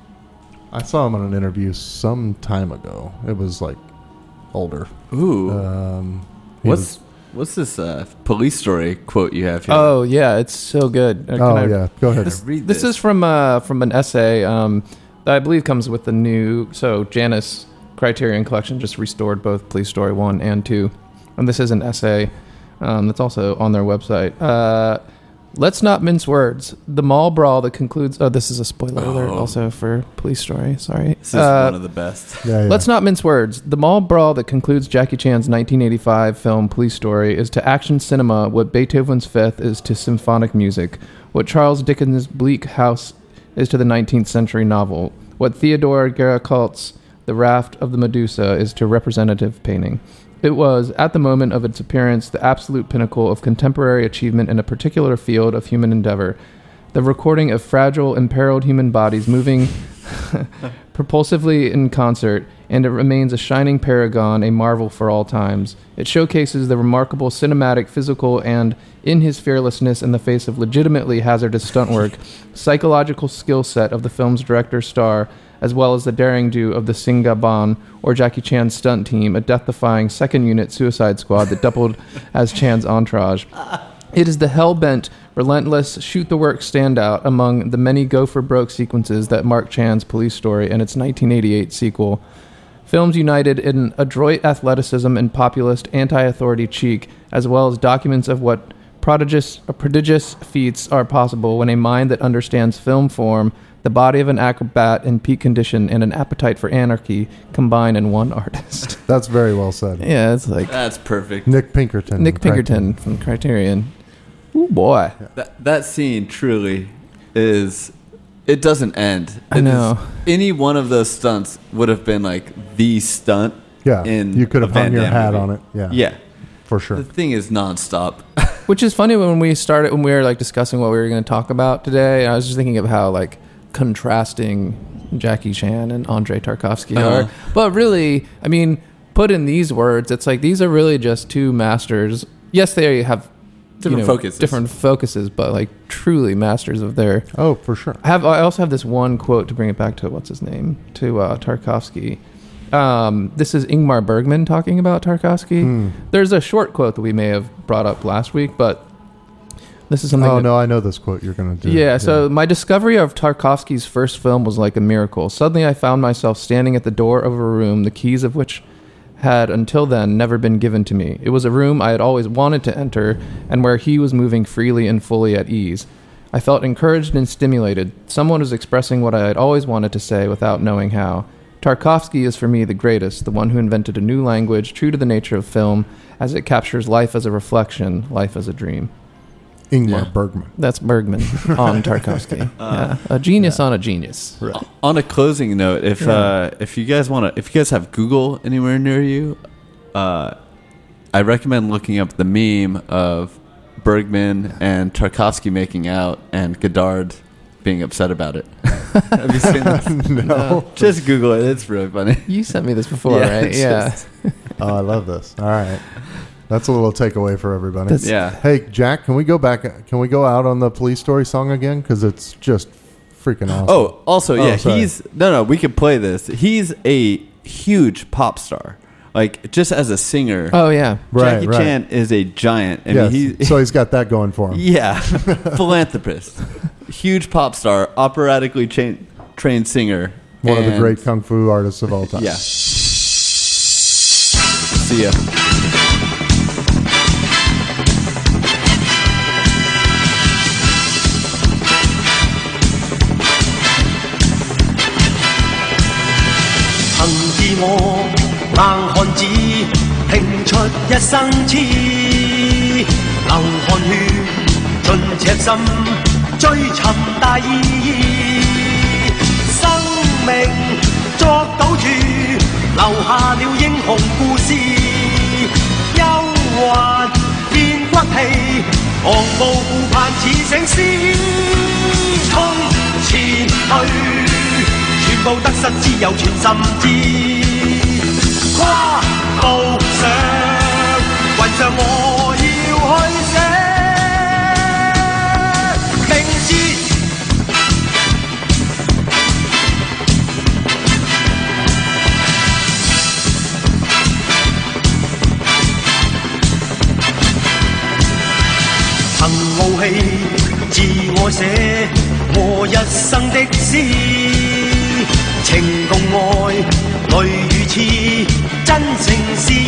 I saw him on an interview some time ago. It was like older. Ooh. Um, he what's was- what's this uh, police story quote you have here? Oh yeah, it's so good. Uh, can oh I- yeah, go ahead. This, Read this this. is from uh, from an essay um, that I believe comes with the new. So Janus Criterion Collection just restored both Police Story one and two, and this is an essay um, that's also on their website. Uh, let's not mince words. The mall brawl that concludes. Oh, this is a spoiler alert. Oh. Also for Police Story. Sorry. This is Uh, one of the best. Yeah, yeah. Let's not mince words. The mall brawl that concludes Jackie Chan's nineteen eighty-five film Police Story is to action cinema what Beethoven's Fifth is to symphonic music, what Charles Dickens' Bleak House is to the nineteenth century novel, what Theodore Geracult's The Raft of the Medusa is to representative painting. It was, at the moment of its appearance, the absolute pinnacle of contemporary achievement in a particular field of human endeavor. The recording of fragile, imperiled human bodies moving propulsively in concert, and it remains a shining paragon, a marvel for all times. It showcases the remarkable cinematic, physical, and, in his fearlessness in the face of legitimately hazardous stunt work, psychological skill set of the film's director-star, as well as the daring do of the Singaban, or Jackie Chan's stunt team, a death-defying second-unit suicide squad that doubled as Chan's entourage. It is the hell-bent, relentless, shoot-the-work standout among the many go-for-broke sequences that mark Chan's Police Story and its nineteen eighty-eight sequel. Films united in adroit athleticism and populist anti-authority cheek, as well as documents of what prodigious, uh, prodigious feats are possible when a mind that understands film form, the body of an acrobat in peak condition, and an appetite for anarchy combine in one artist. That's very well said. Yeah, it's like That's perfect. Nick Pinkerton. Nick Pinkerton Crichton. from Criterion. Ooh, boy. That that scene truly is. It doesn't end. I It know. is- any one of those stunts would have been like the stunt. Yeah, In you could have a Van hung your Damme hat movie. on it. Yeah, Yeah. for sure. The thing is nonstop. Which is funny when we started, when we were like discussing what we were going to talk about today. I was just thinking of how like contrasting Jackie Chan and Andrei Tarkovsky Uh-huh. are. But really, I mean, put in these words, it's like these are really just two masters. Yes, they have Different you know, focuses. different focuses, but like truly masters of their. Oh, for sure. I have. I also have this one quote to bring it back to what's his name to uh, Tarkovsky. Um, this is Ingmar Bergman talking about Tarkovsky. Hmm. There's a short quote that we may have brought up last week, but this is something. Oh that, no, I know this quote you're going to do. Yeah, so my discovery of Tarkovsky's first film was like a miracle. Suddenly I found myself standing at the door of a room, the keys of which had until then never been given to me. It was a room I had always wanted to enter, and where he was moving freely and fully at ease. I felt encouraged and stimulated. Someone was expressing what I had always wanted to say without knowing how. Tarkovsky is for me the greatest, the one who invented a new language true to the nature of film, as it captures life as a reflection, life as a dream. Ingmar Yeah. Bergman. That's Bergman on Tarkovsky. yeah. A genius on a genius. Right. On a closing note, if Yeah. uh, if you guys want to, if you guys have Google anywhere near you, uh, I recommend looking up the meme of Bergman and Tarkovsky making out and Godard being upset about it. Have you seen this? No. Just Google it; it's really funny. You sent me this before, Yeah, right? it's Yeah. just- Oh, I love this. All right. That's a little takeaway for everybody. That's- Yeah. Hey, Jack, can we go back? Can we go out on the Police Story song again? Because it's just freaking awesome. Oh, also, Oh, yeah, sorry. he's no, no. We could play this. He's a huge pop star. Like just as a singer, Oh, yeah. right, Jackie right. Chan is a giant. I Yes. mean, he, so he's got that going for him. yeah, philanthropist, huge pop star, operatically cha- trained singer, One of the and- great kung fu artists of all time. Yeah. See ya. 憑自我硬漢子，拼出一生痴，流汗血，盡赤心，追尋大義。生命作賭注，留下了英雄故事。憂患變骨氣，昂步顧盼似醒獅，衝前去。全部得失只有全心知，跨步上雲上我要去寫明知。憑傲氣自我寫我一生的詩。情共愛，淚與痴，真誠是意，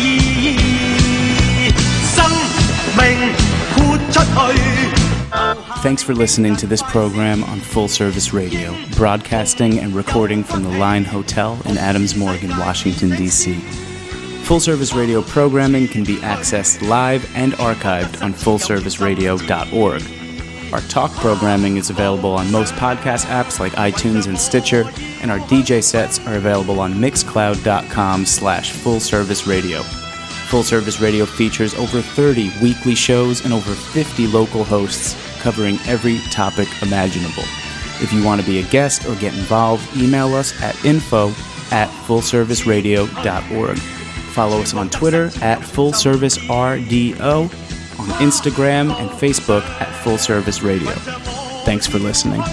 生命豁出去。 Thanks for listening to this program on Full Service Radio, broadcasting and recording from the Line Hotel in Adams Morgan, Washington, D C Full Service Radio programming can be accessed live and archived on full service radio dot org. Our talk programming is available on most podcast apps like iTunes and Stitcher, and our D J sets are available on mixcloud.com slash full service radio. Full Service Radio features over thirty weekly shows and over fifty local hosts covering every topic imaginable. If you want to be a guest or get involved, email us at info at full service radio dot org. Follow us on Twitter at fullservicerdo, on Instagram and Facebook at Full Service Radio. Thanks for listening.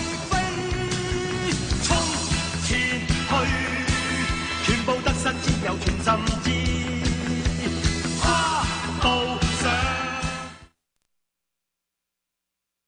衝前去，全部得失只有全心知。